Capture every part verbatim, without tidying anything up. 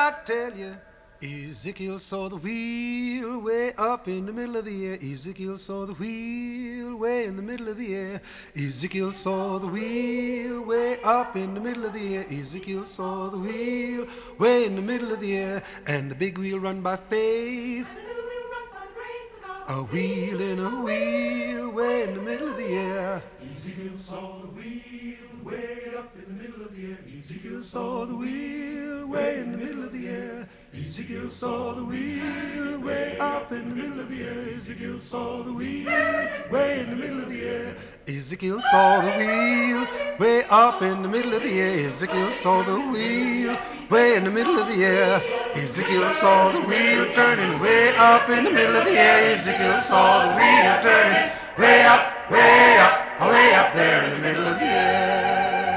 I tell you, Ezekiel saw the wheel way up in the middle of the air. Ezekiel saw the wheel way in the middle of the air. Ezekiel saw the wheel way up in the middle of the air. Ezekiel saw the wheel way in the middle of the air. And the big wheel run by faith, a wheel in a wheel way in the middle of the air. Ezekiel saw the wheel way up in the middle of the air. Ezekiel saw the wheel way in the middle of the air. Ezekiel saw the wheel way up in the middle of the air. Ezekiel saw the wheel way in the middle of the air. Ezekiel saw the wheel way up in the middle of the air. Ezekiel saw the wheel way in the middle of the air. Ezekiel saw the wheel turning way up in the middle of the air. Ezekiel saw the wheel turning way up, way up, way up there in the middle of the air.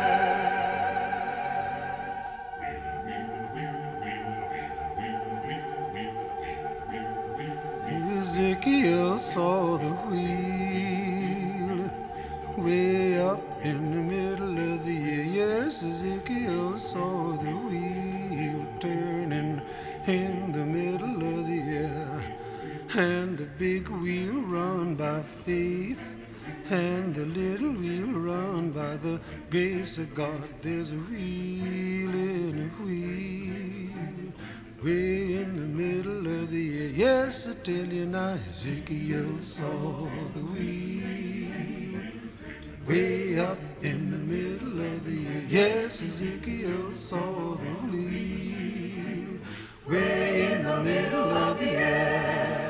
Ezekiel saw the wheel way up in the middle of the air. Yes, Ezekiel saw the wheel turning in the middle of the air. And the big wheel run by faith, and the little wheel run by the grace of God. There's a wheel in a wheel way in the middle of the air. Yes, I tell you now, Ezekiel saw the wheel way up in the middle of the air. Yes, Ezekiel saw the wheel way in the middle of the air.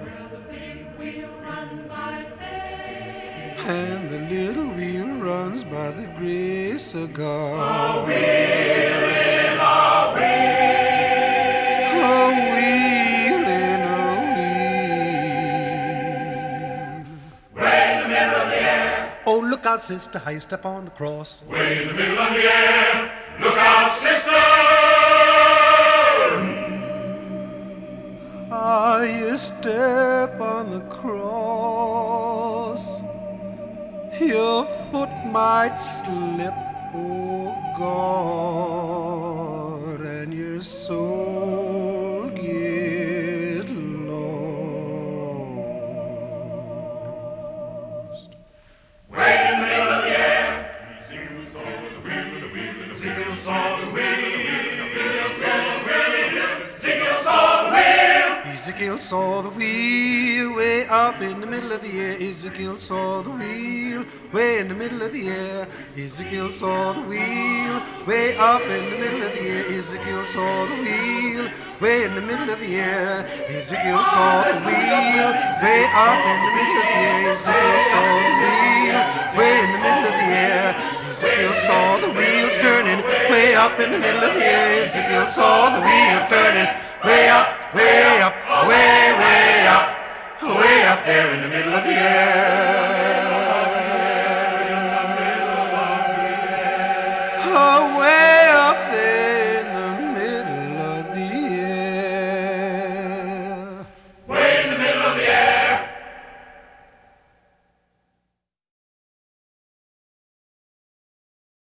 And the little wheel runs by the grace of God. A wheel in a wheel. A wheel in a wheel. Way in the middle of the air. Oh, look out, sister, how you step on the cross. Way in the middle of the air. Look out, sister. How you step on the cross, your foot might slip, oh God, and your soul get lost. Way in the middle of the air. Ezekiel saw the wheel, the wheel, the wheel. Ezekiel saw the wheel. Ezekiel saw the wheel. Ezekiel saw the wheel. Ezekiel saw the wheel way up in the middle of the air. Ezekiel saw the wheel way in the middle of the air. Ezekiel saw the wheel way up in the middle of the air. Ezekiel saw the wheel way in the middle of the air. Ezekiel saw the wheel way up in the middle of the air. Ezekiel saw the wheel way in the middle of the air. Ezekiel saw the wheel turning way up in the middle of the air. Ezekiel saw the wheel turning way up, way up, way, way up, way up there in the middle of the air.